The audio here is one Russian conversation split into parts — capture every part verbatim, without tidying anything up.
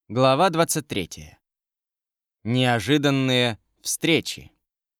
Глава двадцать третья. Неожиданные встречи.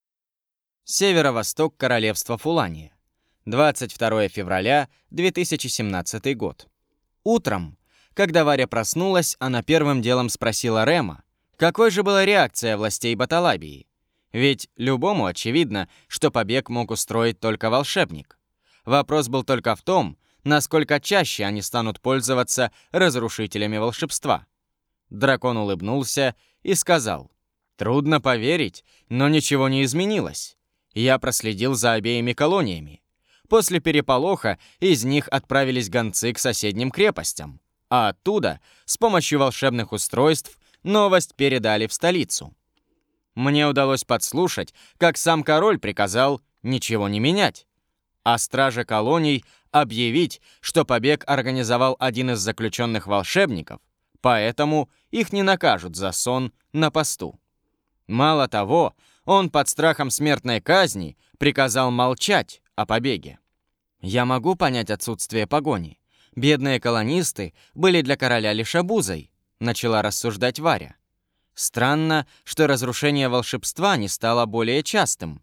Северо-восток королевства Фулания. двадцать второе февраля две тысячи семнадцатый год. Утром, когда Варя проснулась, она первым делом спросила Рема, какой же была реакция властей Баталабии. Ведь любому очевидно, что побег мог устроить только волшебник. Вопрос был только в том, насколько чаще они станут пользоваться разрушителями волшебства. Дракон улыбнулся и сказал: «Трудно поверить, но ничего не изменилось. Я проследил за обеими колониями. После переполоха из них отправились гонцы к соседним крепостям, а оттуда, с помощью волшебных устройств, новость передали в столицу. Мне удалось подслушать, как сам король приказал ничего не менять, а страже колоний объявить, что побег организовал один из заключенных волшебников, поэтому их не накажут за сон на посту. Мало того, он под страхом смертной казни приказал молчать о побеге. Я могу понять отсутствие погони. Бедные колонисты были для короля лишь обузой, начала рассуждать Варя. Странно, что разрушение волшебства не стало более частым.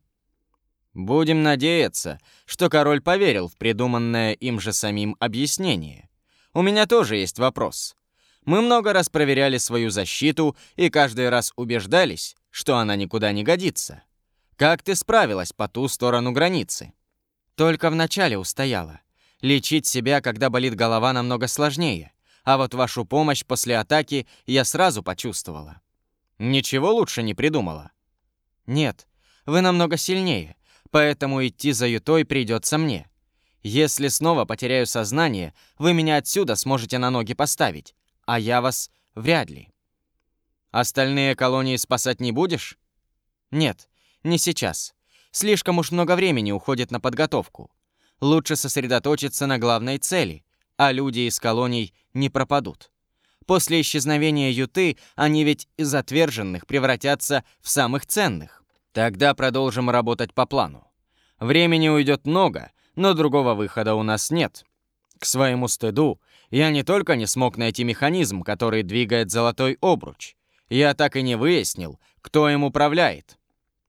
Будем надеяться, что король поверил в придуманное им же самим объяснение. У меня тоже есть вопрос. Мы много раз проверяли свою защиту и каждый раз убеждались, что она никуда не годится. Как ты справилась по ту сторону границы? Только вначале устояла. Лечить себя, когда болит голова, намного сложнее. А вот вашу помощь после атаки я сразу почувствовала. Ничего лучше не придумала? Нет, вы намного сильнее, поэтому идти за Ютой придется мне. Если снова потеряю сознание, вы меня отсюда сможете на ноги поставить, а я вас вряд ли. Остальные колонии спасать не будешь? Нет, не сейчас. Слишком уж много времени уходит на подготовку. Лучше сосредоточиться на главной цели, а люди из колоний не пропадут. После исчезновения Юты они ведь из отверженных превратятся в самых ценных. Тогда продолжим работать по плану. Времени уйдет много, но другого выхода у нас нет. К своему стыду, я не только не смог найти механизм, который двигает золотой обруч, я так и не выяснил, кто им управляет.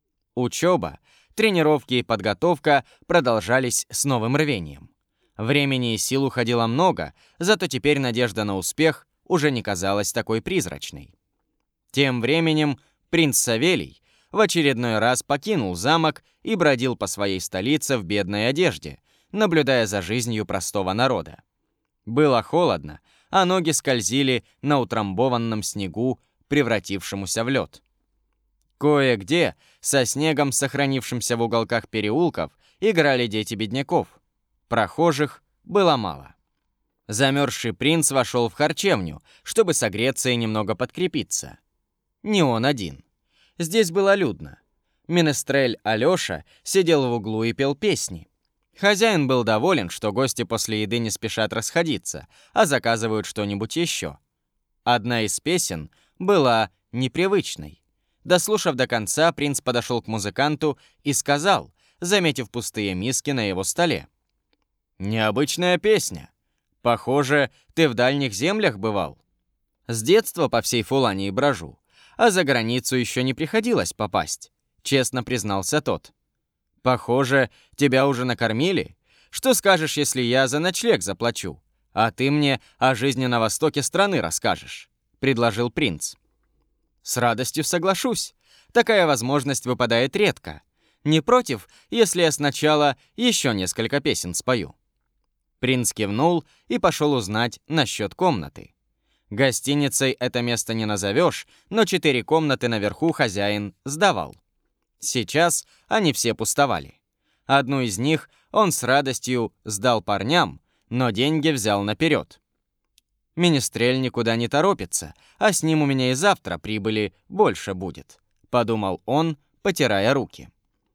Учеба, тренировки и подготовка продолжались с новым рвением. Времени и сил уходило много, зато теперь надежда на успех уже не казалась такой призрачной. Тем временем принц Савелий в очередной раз покинул замок и бродил по своей столице в бедной одежде, наблюдая за жизнью простого народа. Было холодно, а ноги скользили на утрамбованном снегу, превратившемуся в лед. Кое-где, со снегом, сохранившимся в уголках переулков, играли дети бедняков. Прохожих было мало. Замерзший принц вошел в харчевню, чтобы согреться и немного подкрепиться. Не он один. Здесь было людно. Менестрель Алёша сидел в углу и пел песни. Хозяин был доволен, что гости после еды не спешат расходиться, а заказывают что-нибудь еще. Одна из песен была непривычной. Дослушав до конца, принц подошел к музыканту и сказал, заметив пустые миски на его столе: «Необычная песня. Похоже, ты в дальних землях бывал. С детства по всей Фулании брожу, а за границу еще не приходилось попасть», — честно признался тот. «Похоже, тебя уже накормили? Что скажешь, если я за ночлег заплачу, а ты мне о жизни на востоке страны расскажешь?» — предложил принц. «С радостью соглашусь. Такая возможность выпадает редко. Не против, если я сначала еще несколько песен спою?» Принц кивнул и пошел узнать насчет комнаты. Гостиницей это место не назовешь, но четыре комнаты наверху хозяин сдавал. Сейчас они все пустовали. Одну из них он с радостью сдал парням, но деньги взял наперед. «Менестрель никуда не торопится, а с ним у меня и завтра прибыли больше будет», — подумал он, потирая руки.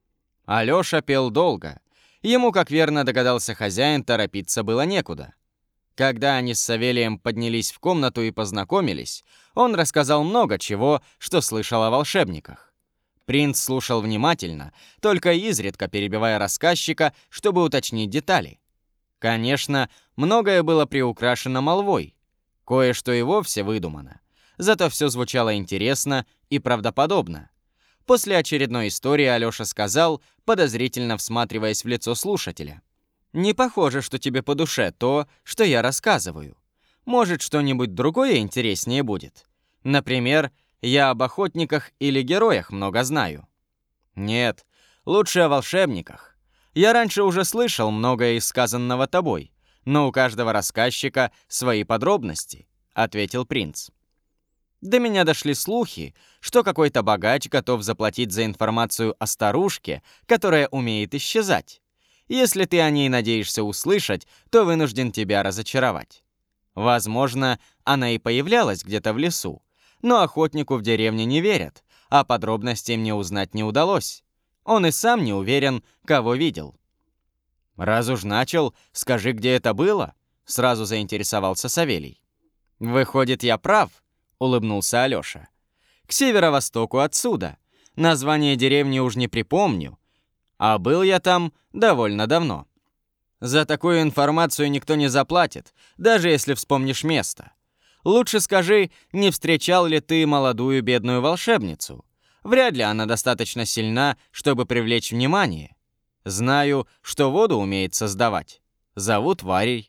Алёша пел долго. Ему, как верно догадался хозяин, торопиться было некуда. Когда они с Савелием поднялись в комнату и познакомились, он рассказал много чего, что слышал о волшебниках. Принц слушал внимательно, только изредка перебивая рассказчика, чтобы уточнить детали. Конечно, многое было приукрашено молвой. Кое-что и вовсе выдумано. зато все звучало интересно и правдоподобно. После очередной истории Алёша сказал, подозрительно всматриваясь в лицо слушателя: «Не похоже, что тебе по душе то, что я рассказываю. Может, что-нибудь другое интереснее будет? Например, я об охотниках или героях много знаю». «Нет, лучше о волшебниках. Я раньше уже слышал многое из сказанного тобой, но у каждого рассказчика свои подробности», — ответил принц. «До меня дошли слухи, что какой-то богач готов заплатить за информацию о старушке, которая умеет исчезать. Если ты о ней надеешься услышать, то вынужден тебя разочаровать. Возможно, она и появлялась где-то в лесу, но охотнику в деревне не верят, а подробностей мне узнать не удалось. Он и сам не уверен, кого видел». «Раз уж начал, скажи, где это было?» — сразу заинтересовался Савелий. «Выходит, я прав?» — улыбнулся Алёша. «К северо-востоку отсюда. Название деревни уж не припомню, а был я там довольно давно. За такую информацию никто не заплатит, даже если вспомнишь место. Лучше скажи, не встречал ли ты молодую бедную волшебницу? Вряд ли она достаточно сильна, чтобы привлечь внимание. Знаю, что воду умеет создавать. Зовут Варей».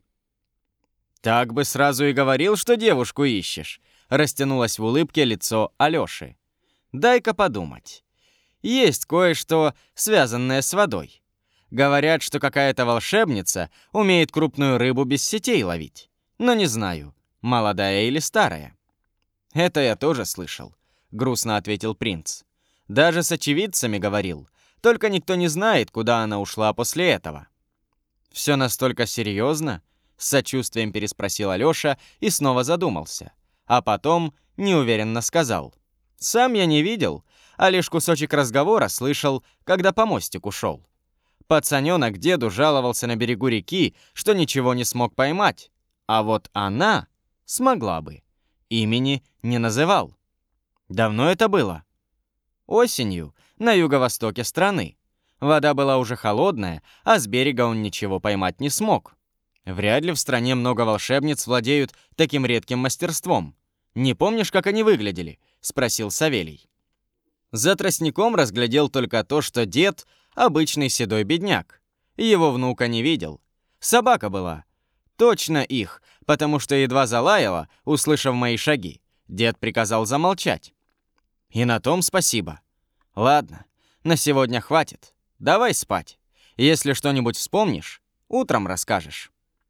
«Так бы сразу и говорил, что девушку ищешь», — растянулось в улыбке лицо Алёши. «Дай-ка подумать. Есть кое-что, связанное с водой. Говорят, что какая-то волшебница умеет крупную рыбу без сетей ловить. Но не знаю, молодая или старая». «Это я тоже слышал», — грустно ответил принц. «Даже с очевидцами говорил, только никто не знает, куда она ушла после этого». «Все настолько серьезно?» — с сочувствием переспросил Алёша и снова задумался. А потом неуверенно сказал: «Сам я не видел, а лишь кусочек разговора слышал, когда по мостику шел. Пацанёнок деду жаловался на берегу реки, что ничего не смог поймать. А вот она смогла бы. Имени не называл». «Давно это было?» «Осенью, на юго-востоке страны. Вода была уже холодная, а с берега он ничего поймать не смог. Вряд ли в стране много волшебниц владеют таким редким мастерством. Не помнишь, как они выглядели?» — спросил Савелий. За тростником разглядел только то, что дед — обычный седой бедняк. Его внука не видел. Собака была. Точно их, потому что едва залаяла, услышав мои шаги. Дед приказал замолчать. И на том спасибо. Ладно, на сегодня хватит. Давай спать. Если что-нибудь вспомнишь, утром расскажешь.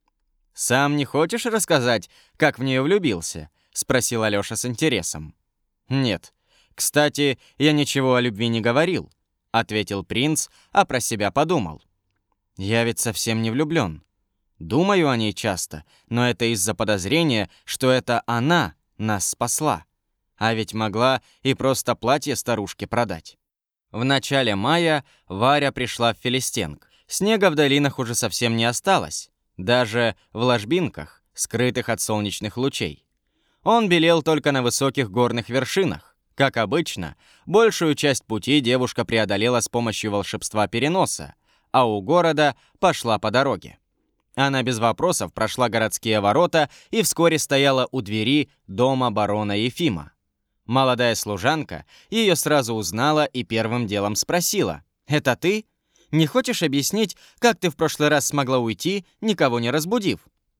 «Сам не хочешь рассказать, как в нее влюбился?» — спросил Алёша с интересом. «Нет. Кстати, я ничего о любви не говорил», — ответил принц, а про себя подумал. «Я ведь совсем не влюблён. Думаю о ней часто, но это из-за подозрения, что это она нас спасла. А ведь могла и просто платье старушке продать». В начале мая Варя пришла в Филистенг. Снега в долинах уже совсем не осталось, даже в ложбинках, скрытых от солнечных лучей. Он белел только на высоких горных вершинах. Как обычно, большую часть пути девушка преодолела с помощью волшебства переноса, а у города пошла по дороге. Она без вопросов прошла городские ворота и вскоре стояла у двери дома барона Ефима. Молодая служанка ее сразу узнала и первым делом спросила: «Это ты? Не хочешь объяснить, как ты в прошлый раз смогла уйти, никого не разбудив?»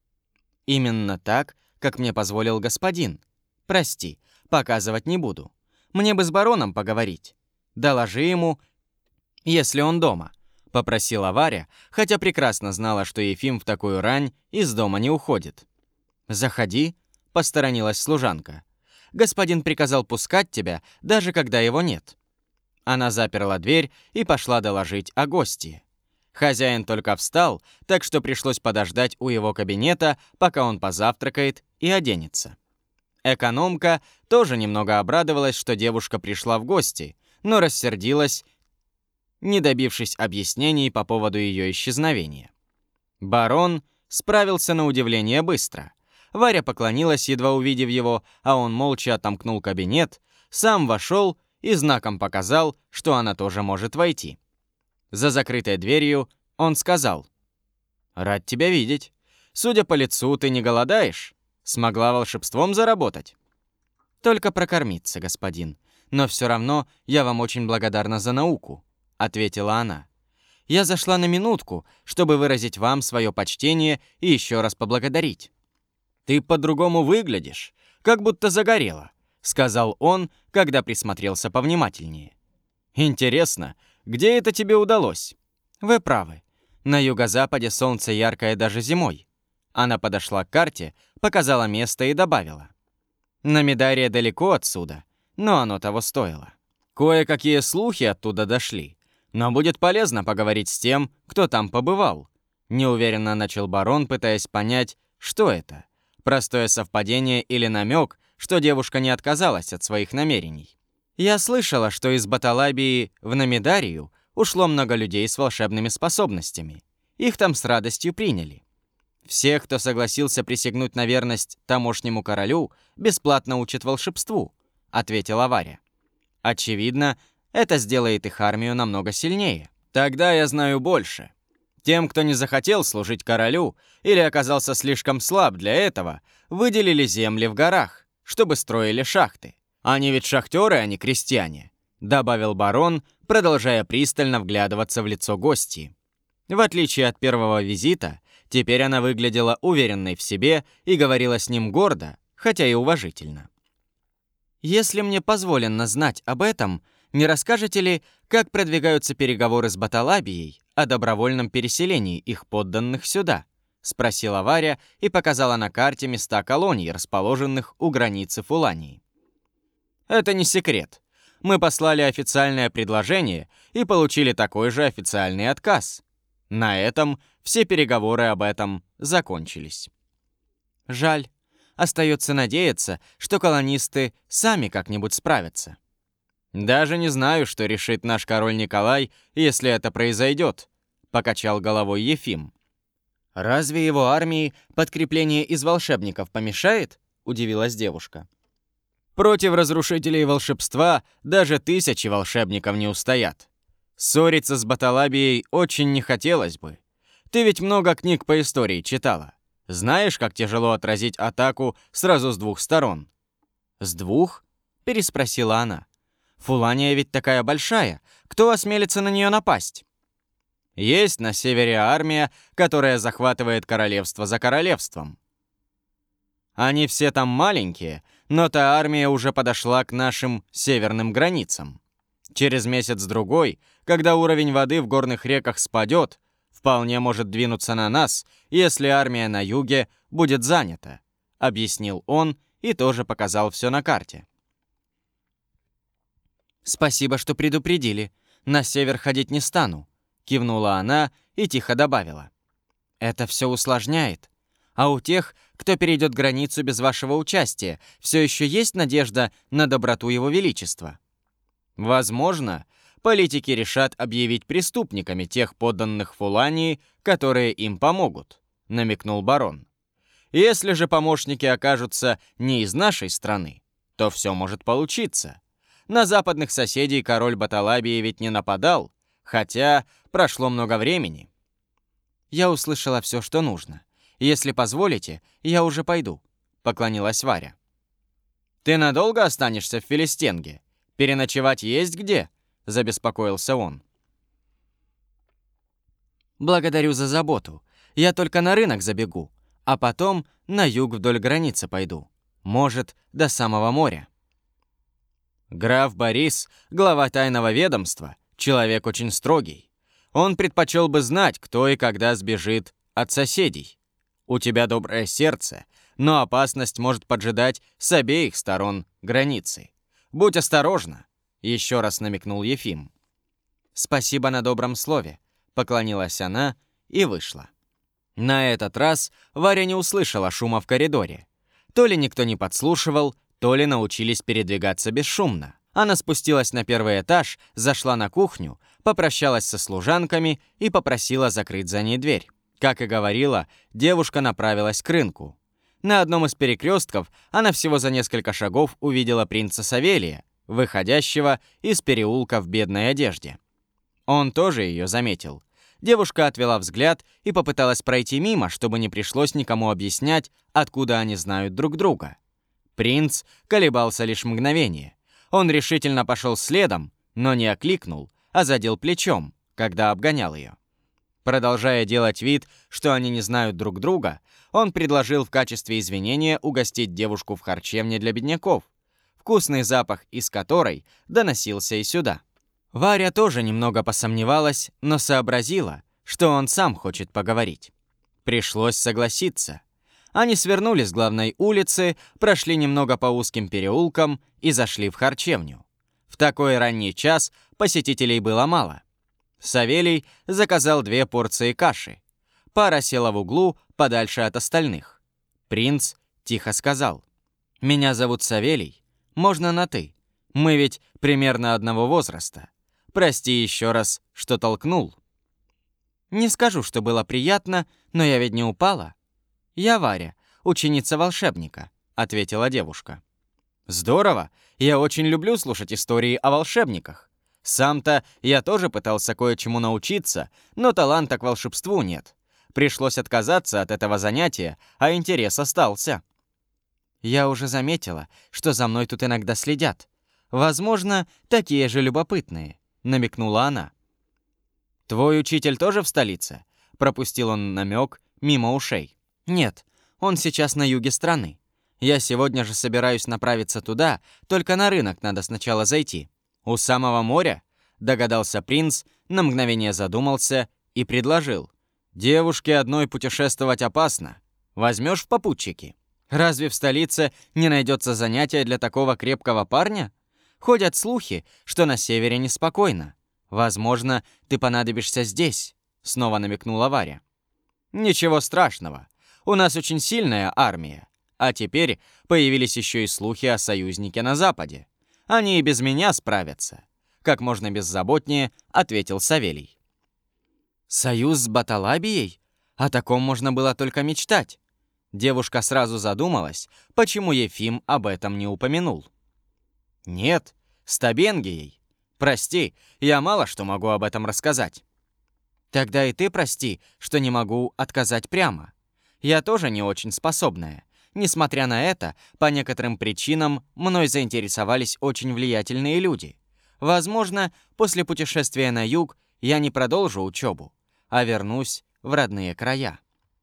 «Именно так, как мне позволил господин. Прости, показывать не буду. Мне бы с бароном поговорить. Доложи ему, если он дома», — попросила Варя, хотя прекрасно знала, что Ефим в такую рань из дома не уходит. «Заходи», — посторонилась служанка. «Господин приказал пускать тебя, даже когда его нет». Она заперла дверь и пошла доложить о гостье. Хозяин только встал, так что пришлось подождать у его кабинета, пока он позавтракает и оденется. Экономка тоже немного обрадовалась, что девушка пришла в гости, но рассердилась, не добившись объяснений по поводу ее исчезновения. Барон справился на удивление быстро. Варя поклонилась, едва увидев его, а он молча отомкнул кабинет, сам вошел и знаком показал, что она тоже может войти. За закрытой дверью он сказал: «Рад тебя видеть. Судя по лицу, ты не голодаешь. Смогла волшебством заработать». «Только прокормиться, господин. Но все равно я вам очень благодарна за науку», — ответила она. «Я зашла на минутку, чтобы выразить вам свое почтение и еще раз поблагодарить». «Ты по-другому выглядишь, как будто загорела», — сказал он, когда присмотрелся повнимательнее. «Интересно, где это тебе удалось?» «Вы правы. На юго-западе солнце яркое даже зимой». Она подошла к карте, показала место и добавила. «На Медария далеко отсюда, но оно того стоило. Кое-какие слухи оттуда дошли, но будет полезно поговорить с тем, кто там побывал». Неуверенно начал барон, пытаясь понять, что это. Простое совпадение или намек, что девушка не отказалась от своих намерений. «Я слышала, что из Баталабии в Намидарию ушло много людей с волшебными способностями. Их там с радостью приняли. Всех, кто согласился присягнуть на верность тамошнему королю, бесплатно учат волшебству», — ответила Варя. «Очевидно, это сделает их армию намного сильнее. Тогда я знаю больше. Тем, кто не захотел служить королю или оказался слишком слаб для этого, выделили земли в горах, чтобы строили шахты. Они ведь шахтеры, а не крестьяне», — добавил барон, продолжая пристально вглядываться в лицо гостьи. В отличие от первого визита, теперь она выглядела уверенной в себе и говорила с ним гордо, хотя и уважительно. «Если мне позволено знать об этом, не расскажете ли, как продвигаются переговоры с Баталабией о добровольном переселении их подданных сюда?» — спросила Варя и показала на карте места колоний, расположенных у границы Фулании. «Это не секрет. Мы послали официальное предложение и получили такой же официальный отказ. На этом все переговоры об этом закончились». «Жаль. Остается надеяться, что колонисты сами как-нибудь справятся». «Даже не знаю, что решит наш король Николай, если это произойдет», — покачал головой Ефим. «Разве его армии подкрепление из волшебников помешает?» — удивилась девушка. «Против разрушителей волшебства даже тысячи волшебников не устоят. Ссориться с Баталабией очень не хотелось бы. Ты ведь много книг по истории читала. Знаешь, как тяжело отразить атаку сразу с двух сторон?» «С двух?» — переспросила она. «Фулания ведь такая большая. Кто осмелится на нее напасть?» «Есть на севере армия, которая захватывает королевство за королевством. Они все там маленькие, но та армия уже подошла к нашим северным границам. Через месяц-другой, когда уровень воды в горных реках спадет, вполне может двинуться на нас, если армия на юге будет занята», — объяснил он и тоже показал все на карте. «Спасибо, что предупредили. На север ходить не стану», — кивнула она и тихо добавила. «Это все усложняет. А у тех, кто перейдет границу без вашего участия, все еще есть надежда на доброту его величества?» «Возможно, политики решат объявить преступниками тех подданных Фулании, которые им помогут», — намекнул барон. «Если же помощники окажутся не из нашей страны, то все может получиться. На западных соседей король Баталабии ведь не нападал, хотя прошло много времени». «Я услышала все, что нужно. Если позволите, я уже пойду», — поклонилась Варя. «Ты надолго останешься в Филистенге? Переночевать есть где?» — забеспокоился он. «Благодарю за заботу. Я только на рынок забегу, а потом на юг вдоль границы пойду. Может, до самого моря». Граф Борис, глава тайного ведомства, человек очень строгий. Он предпочел бы знать, кто и когда сбежит от соседей. У тебя доброе сердце, но опасность может поджидать с обеих сторон границы. Будь осторожна, еще раз намекнул Ефим. «Спасибо на добром слове», — поклонилась она и вышла. На этот раз Варя не услышала шума в коридоре. То ли никто не подслушивал, то ли научились передвигаться бесшумно. Она спустилась на первый этаж, зашла на кухню, попрощалась со служанками и попросила закрыть за ней дверь. Как и говорила, девушка направилась к рынку. На одном из перекрестков она всего за несколько шагов увидела принца Савелия, выходящего из переулка в бедной одежде. Он тоже ее заметил. Девушка отвела взгляд и попыталась пройти мимо, чтобы не пришлось никому объяснять, откуда они знают друг друга. Принц колебался лишь мгновение. Он решительно пошел следом, но не окликнул, а задел плечом, когда обгонял ее. Продолжая делать вид, что они не знают друг друга, он предложил в качестве извинения угостить девушку в харчевне для бедняков, вкусный запах из которой доносился и сюда. Варя тоже немного посомневалась, но сообразила, что он сам хочет поговорить. Пришлось согласиться. Они свернули с главной улицы, прошли немного по узким переулкам и зашли в харчевню. В такой ранний час посетителей было мало. Савелий заказал две порции каши. Пара села в углу, подальше от остальных. Принц тихо сказал: «Меня зовут Савелий. Можно на «ты». Мы ведь примерно одного возраста. Прости еще раз, что толкнул». «Не скажу, что было приятно, но я ведь не упала. Я Варя, ученица волшебника», — ответила девушка. «Здорово. Я очень люблю слушать истории о волшебниках. Сам-то я тоже пытался кое-чему научиться, но таланта к волшебству нет. Пришлось отказаться от этого занятия, а интерес остался». «Я уже заметила, что за мной тут иногда следят. Возможно, такие же любопытные», — намекнула она. «Твой учитель тоже в столице?» — пропустил он намек мимо ушей. «Нет, он сейчас на юге страны. Я сегодня же собираюсь направиться туда, только на рынок надо сначала зайти». «У самого моря?» — догадался принц, на мгновение задумался и предложил. «Девушке одной путешествовать опасно. Возьмешь в попутчики? Разве в столице не найдется занятия для такого крепкого парня? Ходят слухи, что на севере неспокойно. Возможно, ты понадобишься здесь», — снова намекнула Варя. «Ничего страшного. У нас очень сильная армия. А теперь появились еще и слухи о союзнике на западе. Они и без меня справятся», — как можно беззаботнее ответил Савелий. «Союз с Баталабией? О таком можно было только мечтать». Девушка сразу задумалась, почему Ефим об этом не упомянул. «Нет, с Табенгией. Прости, я мало что могу об этом рассказать». «Тогда и ты прости, что не могу отказать прямо. Я тоже не очень способная. Несмотря на это, по некоторым причинам мной заинтересовались очень влиятельные люди. Возможно, после путешествия на юг я не продолжу учебу, а вернусь в родные края».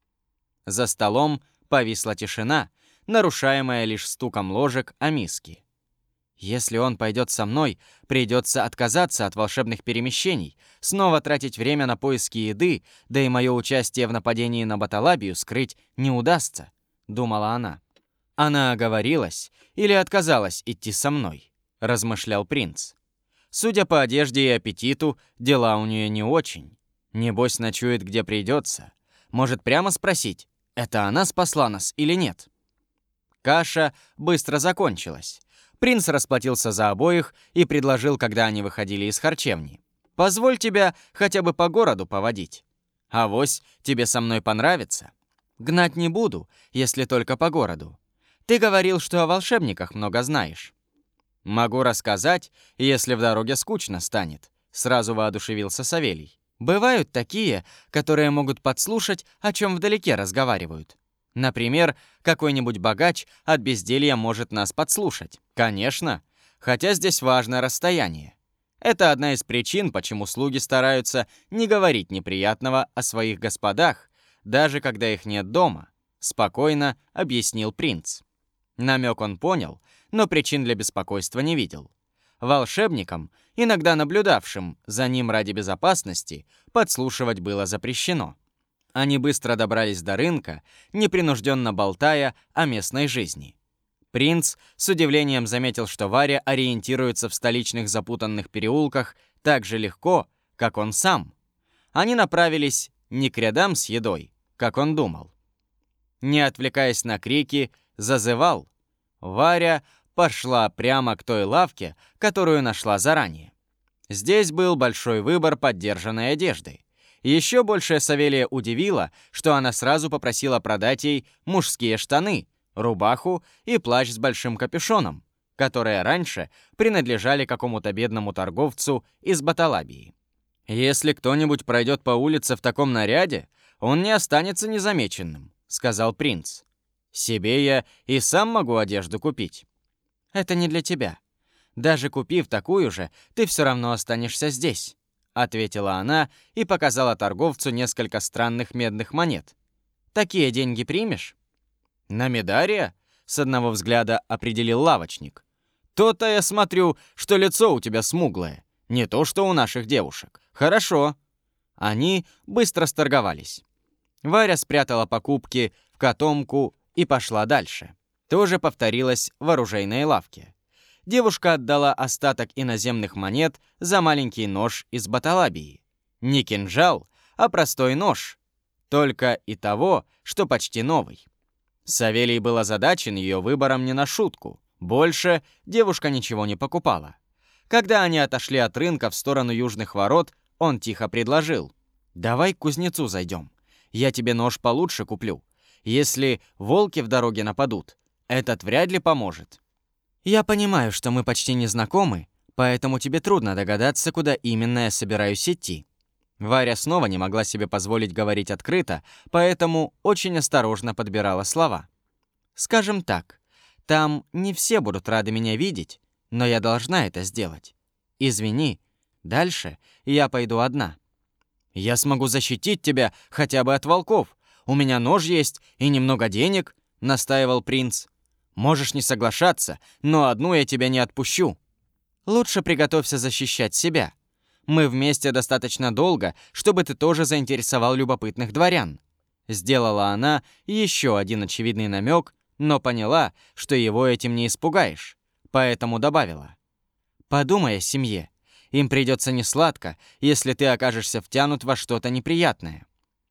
За столом повисла тишина, нарушаемая лишь стуком ложек о миски. «Если он пойдет со мной, придется отказаться от волшебных перемещений, снова тратить время на поиски еды, да и мое участие в нападении на Баталабию скрыть не удастся», — думала она. «Она оговорилась или отказалась идти со мной?» — размышлял принц. Судя по одежде и аппетиту, дела у нее не очень. Небось, ночует где придется. Может, прямо спросить, это она спасла нас или нет? Каша быстро закончилась. Принц расплатился за обоих и предложил, когда они выходили из харчевни: «Позволь тебя хотя бы по городу поводить. Авось тебе со мной понравится. Гнать не буду, если только по городу. Ты говорил, что о волшебниках много знаешь». «Могу рассказать, если в дороге скучно станет», — сразу воодушевился Савелий. «Бывают такие, которые могут подслушать, о чем вдалеке разговаривают. Например, какой-нибудь богач от безделья может нас подслушать». «Конечно, хотя здесь важное расстояние. Это одна из причин, почему слуги стараются не говорить неприятного о своих господах, даже когда их нет дома», — спокойно объяснил принц. Намек он понял, но причин для беспокойства не видел. Волшебникам, иногда наблюдавшим за ним ради безопасности, подслушивать было запрещено. Они быстро добрались до рынка, непринужденно болтая о местной жизни. Принц с удивлением заметил, что Варя ориентируется в столичных запутанных переулках так же легко, как он сам. Они направились не к рядам с едой, как он думал. Не отвлекаясь на крики, зазывал. Варя пошла прямо к той лавке, которую нашла заранее. Здесь был большой выбор поддержанной одежды. Еще больше Савелия удивило, что она сразу попросила продать ей мужские штаны, рубаху и плащ с большим капюшоном, которые раньше принадлежали какому-то бедному торговцу из Баталабии. «Если кто-нибудь пройдет по улице в таком наряде, он не останется незамеченным», — сказал принц. Себе я и сам могу одежду купить. Это не для тебя. Даже купив такую же, ты все равно останешься здесь, ответила она и показала торговцу несколько странных медных монет. Такие деньги примешь? На Медария? С одного взгляда определил лавочник. То-то я смотрю, что лицо у тебя смуглое. Не то, что у наших девушек. Хорошо. Они быстро сторговались. Варя спрятала покупки в котомку и пошла дальше. То же повторилось в оружейной лавке. Девушка отдала остаток иноземных монет за маленький нож из Баталабии. Не кинжал, а простой нож. Только и того, что почти новый. Савелий был озадачен ее выбором не на шутку. Больше девушка ничего не покупала. Когда они отошли от рынка в сторону южных ворот, он тихо предложил: «Давай к кузнецу зайдем. Я тебе нож получше куплю. Если волки в дороге нападут, этот вряд ли поможет». «Я понимаю, что мы почти не знакомы, поэтому тебе трудно догадаться, куда именно я собираюсь идти». Варя снова не могла себе позволить говорить открыто, поэтому очень осторожно подбирала слова. «Скажем так, там не все будут рады меня видеть, но я должна это сделать. Извини, дальше я пойду одна». «Я смогу защитить тебя хотя бы от волков. У меня нож есть и немного денег», — настаивал принц. «Можешь не соглашаться, но одну я тебя не отпущу». «Лучше приготовься защищать себя. Мы вместе достаточно долго, чтобы ты тоже заинтересовал любопытных дворян». Сделала она еще один очевидный намек, но поняла, что его этим не испугаешь, поэтому добавила: «Подумай о семье. Им придется несладко, если ты окажешься втянут во что-то неприятное».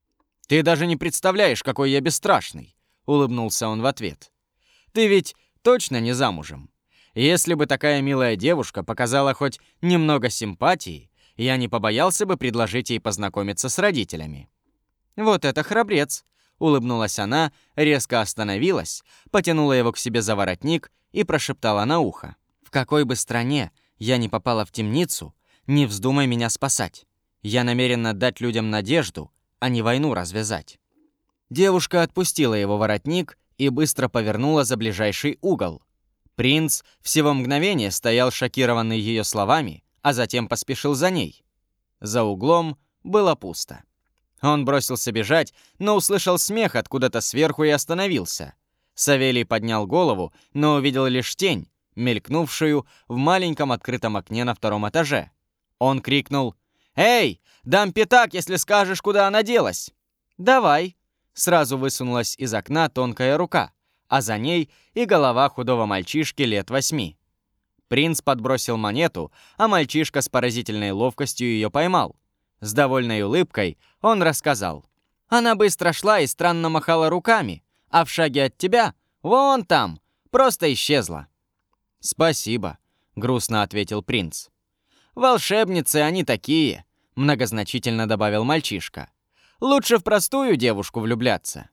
«Ты даже не представляешь, какой я бесстрашный», — улыбнулся он в ответ. «Ты ведь точно не замужем? Если бы такая милая девушка показала хоть немного симпатии, я не побоялся бы предложить ей познакомиться с родителями». «Вот это храбрец», — улыбнулась она, резко остановилась, потянула его к себе за воротник и прошептала на ухо: «В какой бы стране я ни попала в темницу, не вздумай меня спасать. Я намерена дать людям надежду, а не войну развязать». Девушка отпустила его воротник и быстро повернула за ближайший угол. Принц всего мгновение стоял шокированный ее словами, а затем поспешил за ней. За углом было пусто. Он бросился бежать, но услышал смех откуда-то сверху и остановился. Савелий поднял голову, но увидел лишь тень, мелькнувшую в маленьком открытом окне на втором этаже. Он крикнул: «Эй, дам пятак, если скажешь, куда она делась!» «Давай!» Сразу высунулась из окна тонкая рука, а за ней и голова худого мальчишки лет восьми. Принц подбросил монету, а мальчишка с поразительной ловкостью ее поймал. С довольной улыбкой он рассказал: «Она быстро шла и странно махала руками, а в шаге от тебя, вон там, просто исчезла». «Спасибо», — грустно ответил принц. «Волшебницы они такие», — многозначительно добавил мальчишка. «Лучше в простую девушку влюбляться».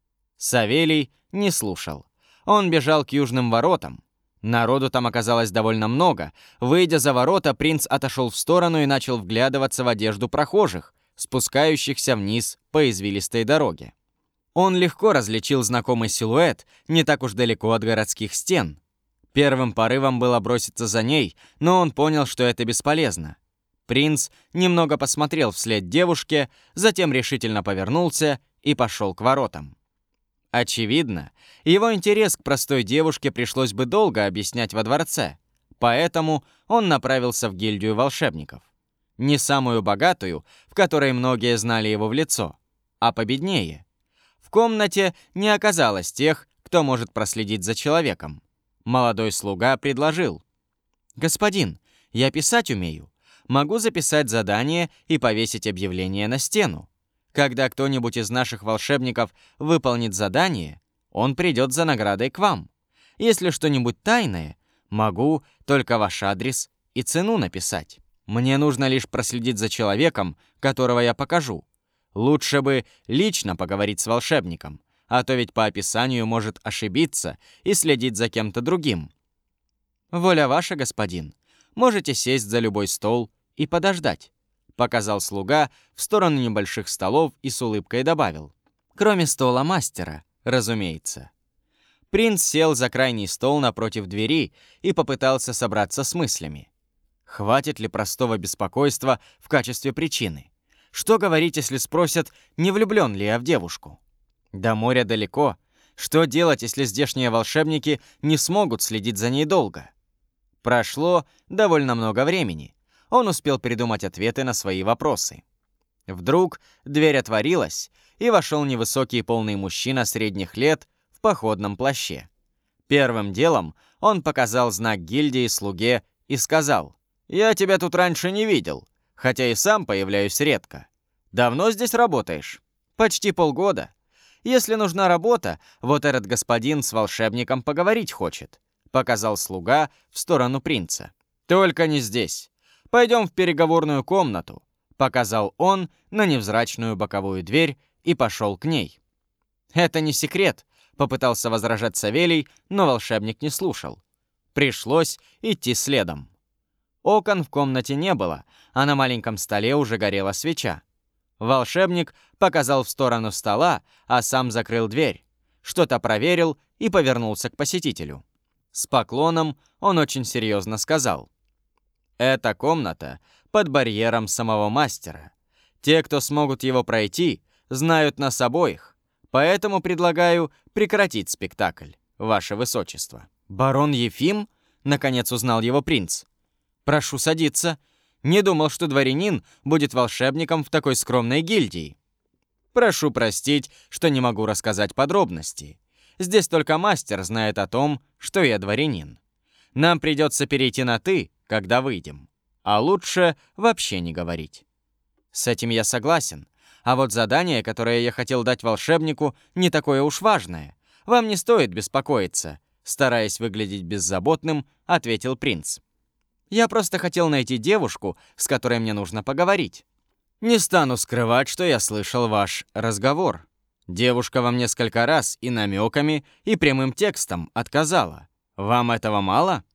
Савелий не слушал. Он бежал к южным воротам. Народу там оказалось довольно много. Выйдя за ворота, принц отошел в сторону и начал вглядываться в одежду прохожих, спускающихся вниз по извилистой дороге. Он легко различил знакомый силуэт не так уж далеко от городских стен. Первым порывом было броситься за ней, но он понял, что это бесполезно. Принц немного посмотрел вслед девушке, затем решительно повернулся и пошел к воротам. Очевидно, его интерес к простой девушке пришлось бы долго объяснять во дворце, поэтому он направился в гильдию волшебников. Не самую богатую, в которой многие знали его в лицо, а победнее. В комнате не оказалось тех, кто может проследить за человеком. Молодой слуга предложил: «Господин, я писать умею. Могу записать задание и повесить объявление на стену. Когда кто-нибудь из наших волшебников выполнит задание, он придет за наградой к вам. Если что-нибудь тайное, могу только ваш адрес и цену написать. Мне нужно лишь проследить за человеком, которого я покажу. Лучше бы лично поговорить с волшебником, а то ведь по описанию может ошибиться и следить за кем-то другим». «Воля ваша, господин. Можете сесть за любой стол и подождать», — показал слуга в сторону небольших столов и с улыбкой добавил: «Кроме стола мастера, разумеется». Принц сел за крайний стол напротив двери и попытался собраться с мыслями. Хватит ли простого беспокойства в качестве причины? Что говорить, если спросят, не влюблен ли я в девушку? До моря далеко. Что делать, если здешние волшебники не смогут следить за ней долго? Прошло довольно много времени. Он успел придумать ответы на свои вопросы. Вдруг дверь отворилась, и вошел невысокий полный мужчина средних лет в походном плаще. Первым делом он показал знак гильдии слуге и сказал: «Я тебя тут раньше не видел, хотя и сам появляюсь редко. Давно здесь работаешь?» «Почти полгода. Если нужна работа, вот этот господин с волшебником поговорить хочет», показал слуга в сторону принца. «Только не здесь. Пойдем в переговорную комнату», показал он на невзрачную боковую дверь и пошел к ней. «Это не секрет», попытался возражать Савелий, но волшебник не слушал. Пришлось идти следом. Окон в комнате не было, а на маленьком столе уже горела свеча. Волшебник показал в сторону стола, а сам закрыл дверь, что-то проверил и повернулся к посетителю. С поклоном он очень серьезно сказал: «Эта комната под барьером самого мастера. Те, кто смогут его пройти, знают нас обоих, поэтому предлагаю прекратить спектакль, ваше высочество». «Барон Ефим?» — наконец узнал его принц. «Прошу садиться. Не думал, что дворянин будет волшебником в такой скромной гильдии. Прошу простить, что не могу рассказать подробности. Здесь только мастер знает о том, что я дворянин. Нам придется перейти на «ты», когда выйдем. А лучше вообще не говорить». С этим я согласен. А вот задание, которое я хотел дать волшебнику, не такое уж важное. Вам не стоит беспокоиться, стараясь выглядеть беззаботным, ответил принц. Я просто хотел найти девушку, с которой мне нужно поговорить. Не стану скрывать, что я слышал ваш разговор. Девушка вам несколько раз и намеками, и прямым текстом отказала. Вам этого мало?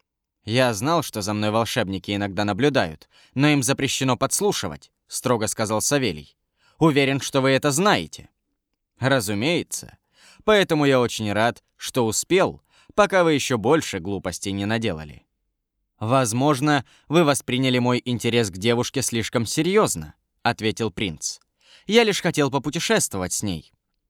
Я знал, что за мной волшебники иногда наблюдают, но им запрещено подслушивать, строго сказал Савелий. Уверен, что вы это знаете. Разумеется. Поэтому я очень рад, что успел, пока вы еще больше глупостей не наделали. «Возможно, вы восприняли мой интерес к девушке слишком серьезно», — ответил принц. «Я лишь хотел попутешествовать с ней».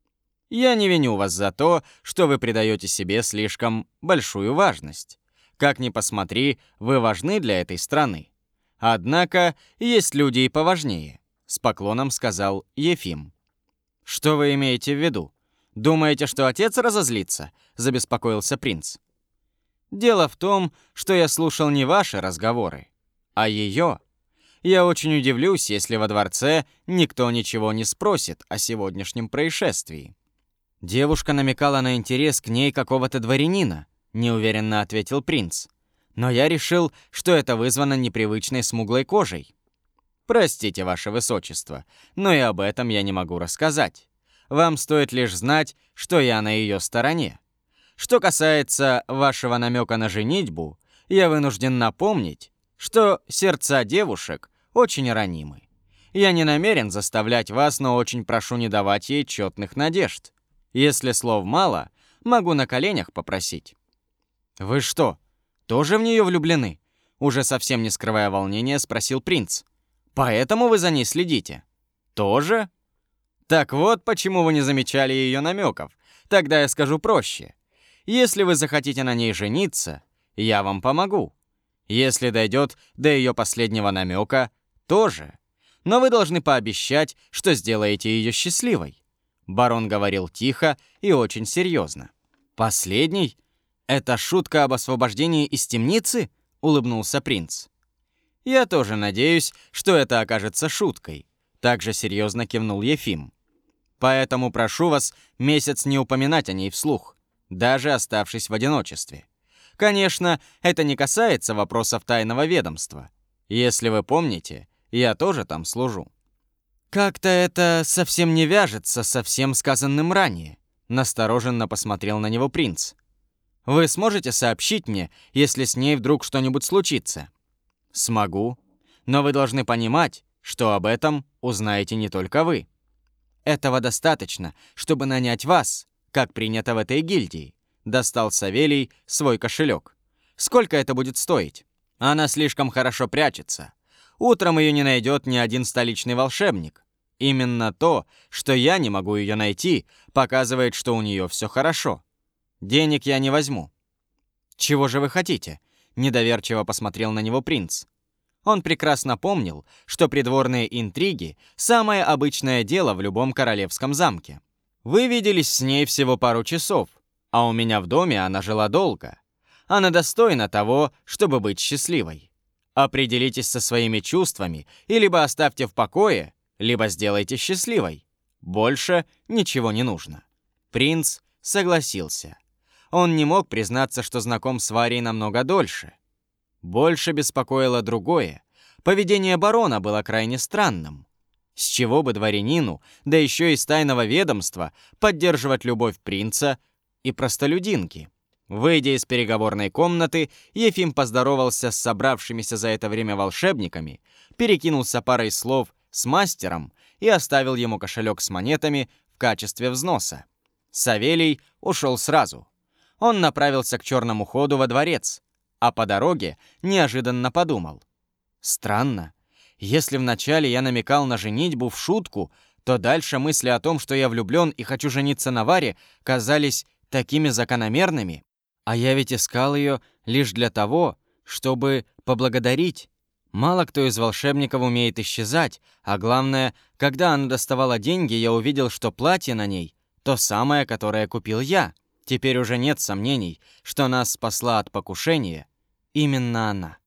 «Я не виню вас за то, что вы придаете себе слишком большую важность. Как ни посмотри, вы важны для этой страны. Однако есть люди и поважнее», — с поклоном сказал Ефим. «Что вы имеете в виду? Думаете, что отец разозлится?» — забеспокоился принц. «Дело в том, что я слушал не ваши разговоры, а ее. Я очень удивлюсь, если во дворце никто ничего не спросит о сегодняшнем происшествии». «Девушка намекала на интерес к ней какого-то дворянина», — неуверенно ответил принц. «Но я решил, что это вызвано непривычной смуглой кожей». «Простите, ваше высочество, но и об этом я не могу рассказать. Вам стоит лишь знать, что я на ее стороне. Что касается вашего намека на женитьбу, я вынужден напомнить, что сердца девушек очень ранимы. Я не намерен заставлять вас, но очень прошу не давать ей тщетных надежд. Если слов мало, могу на коленях попросить». «Вы что, тоже в нее влюблены?» Уже совсем не скрывая волнения, спросил принц. «Поэтому вы за ней следите?» «Тоже?» «Так вот, почему вы не замечали ее намеков. Тогда я скажу проще. Если вы захотите на ней жениться, я вам помогу. Если дойдет до ее последнего намека, тоже. Но вы должны пообещать, что сделаете ее счастливой». Барон говорил тихо и очень серьезно. «Последний? Это шутка об освобождении из темницы?» — улыбнулся принц. «Я тоже надеюсь, что это окажется шуткой», — также серьезно кивнул Ефим. «Поэтому прошу вас месяц не упоминать о ней вслух, даже оставшись в одиночестве. Конечно, это не касается вопросов тайного ведомства. Если вы помните, я тоже там служу». «Как-то это совсем не вяжется со всем сказанным ранее», — настороженно посмотрел на него принц. «Вы сможете сообщить мне, если с ней вдруг что-нибудь случится?» «Смогу. Но вы должны понимать, что об этом узнаете не только вы. Этого достаточно, чтобы нанять вас, как принято в этой гильдии. Достал Савелий свой кошелек. «Сколько это будет стоить? Она слишком хорошо прячется. Утром ее не найдет ни один столичный волшебник. Именно то, что я не могу ее найти, показывает, что у нее все хорошо. Денег я не возьму». «Чего же вы хотите?» — недоверчиво посмотрел на него принц. Он прекрасно помнил, что придворные интриги — самое обычное дело в любом королевском замке. Вы виделись с ней всего пару часов, а у меня в доме она жила долго. Она достойна того, чтобы быть счастливой. Определитесь со своими чувствами и либо оставьте в покое, либо сделайте счастливой. Больше ничего не нужно». Принц согласился. Он не мог признаться, что знаком с Варей намного дольше. Больше беспокоило другое. Поведение барона было крайне странным. С чего бы дворянину, да еще из тайного ведомства, поддерживать любовь принца и простолюдинки? Выйдя из переговорной комнаты, Ефим поздоровался с собравшимися за это время волшебниками, перекинулся парой слов с мастером и оставил ему кошелек с монетами в качестве взноса. Савелий ушел сразу. Он направился к черному ходу во дворец, а по дороге неожиданно подумал. Странно. Если вначале я намекал на женитьбу в шутку, то дальше мысли о том, что я влюблен и хочу жениться на Варе, казались такими закономерными. А я ведь искал ее лишь для того, чтобы поблагодарить. Мало кто из волшебников умеет исчезать, а главное, когда она доставала деньги, я увидел, что платье на ней — то самое, которое купил я. Теперь уже нет сомнений, что нас спасла от покушения именно она.